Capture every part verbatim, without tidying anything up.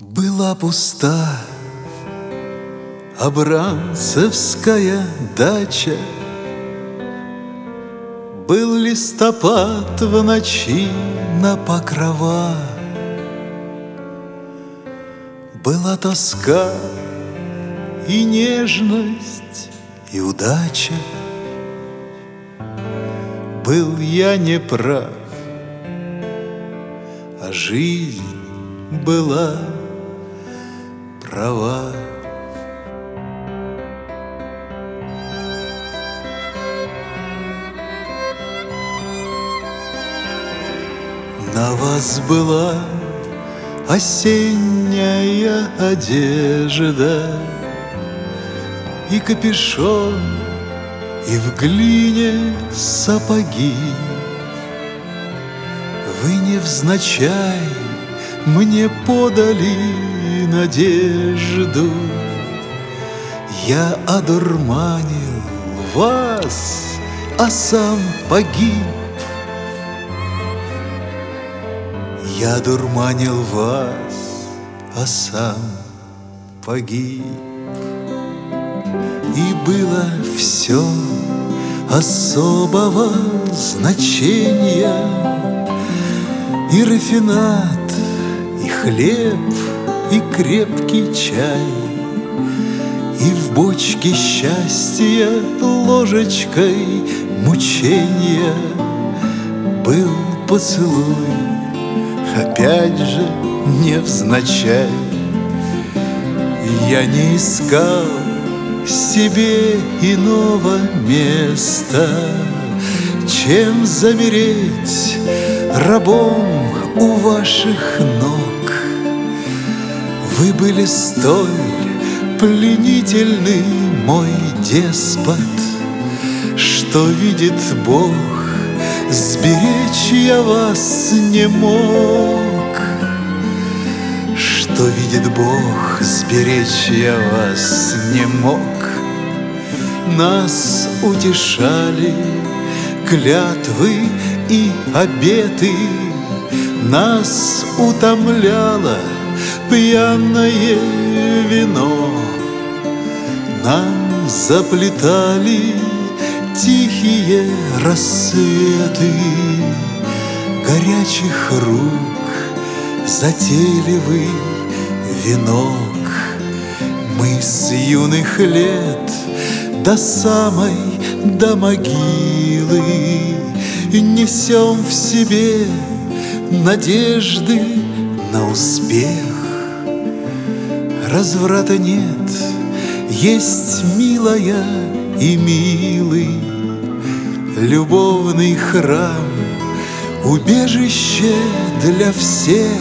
Была пуста абрамцевская дача, был листопад в ночи на покрова. Была тоска и нежность, и удача. Был я не прав, а жизнь была права. На вас была осенняя одежда, и капюшон, и в глине сапоги. Вы невзначай мне подали надежду, я одурманил вас, а сам погиб. Я одурманил вас, а сам погиб. И было все особого значения, и рафинад, и хлеб, и крепкий чай, и в бочке счастья ложечкой мучения был поцелуй, опять же невзначай. Я не искал себе иного места, чем замереть рабом у ваших ног. Вы были столь пленительны, мой деспот, что видит Бог, сберечь я вас не мог. Что видит Бог, сберечь я вас не мог. Нас утешали клятвы и обеты, нас утомляло пьяное вино. Нам заплетали тихие рассветы горячих рук, затейливый венок. Мы с юных лет до самой, до могилы несем в себе надежды на успех. Разврата нет, есть милая и милый любовный храм, убежище для всех.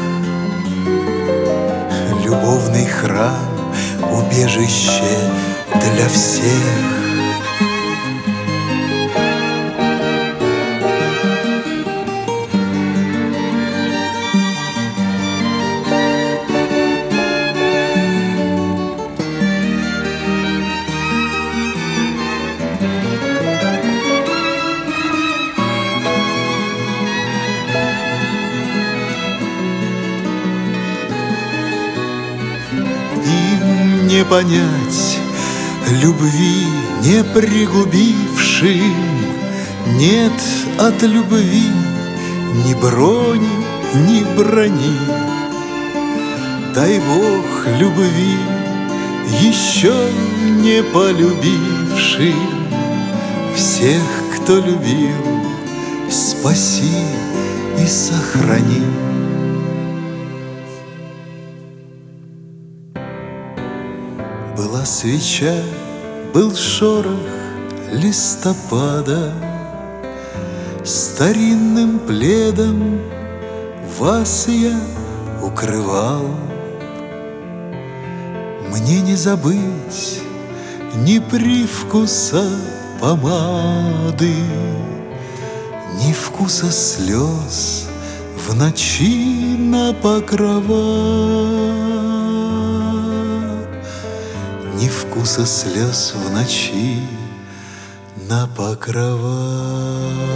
Любовный храм, убежище для всех. Не понять любви не пригубившим, нет от любви ни брони, ни брони. Дай Бог любви еще не полюбившим, всех, кто любил, спаси и сохрани. Была свеча, был шорох листопада, старинным пледом вас я укрывал. Мне не забыть ни привкуса помады, ни вкуса слез в ночи на покрова. Ни вкуса слез в ночи на покрова.